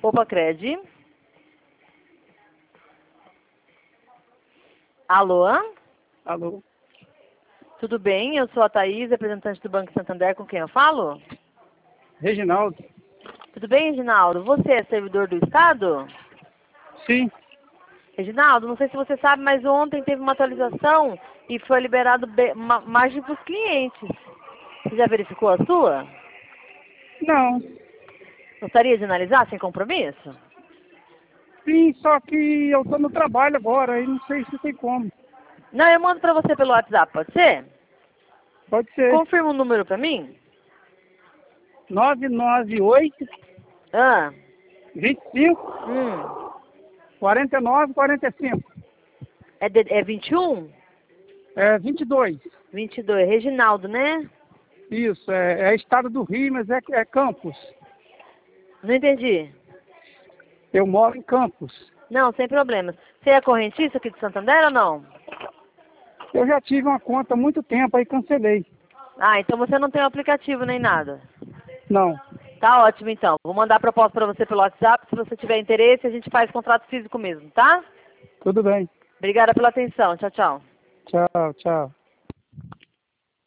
Opa, Cred. Alô? Alô? Tudo bem? Eu sou a Thaís, representante do Banco Santander, com quem eu falo? Reginaldo? Tudo bem, Reginaldo? Você é servidor do Estado? Sim. Reginaldo, não sei se você sabe, mas ontem teve uma atualização e foi liberado margem para os clientes. Você já verificou a sua? Não. Gostaria de analisar sem compromisso? Sim, só que eu tô no trabalho agora e não sei se tem como. Não, eu mando para você pelo WhatsApp, pode ser? Pode ser. Confirma o número para mim. 998 Ah, 25 49 45. é 21? É 22. 22. Reginaldo, né? Isso, é estado do Rio, mas é Campos. Não entendi. Eu moro em Campos. Não, sem problemas. Você é correntista aqui de Santander ou não? Eu já tive uma conta há muito tempo, aí cancelei. Ah, então você não tem o aplicativo nem nada. Não. Tá ótimo, então. Vou mandar a proposta para você pelo WhatsApp. Se você tiver interesse, a gente faz contrato físico mesmo, tá? Tudo bem. Obrigada pela atenção. Tchau, tchau. Tchau, tchau.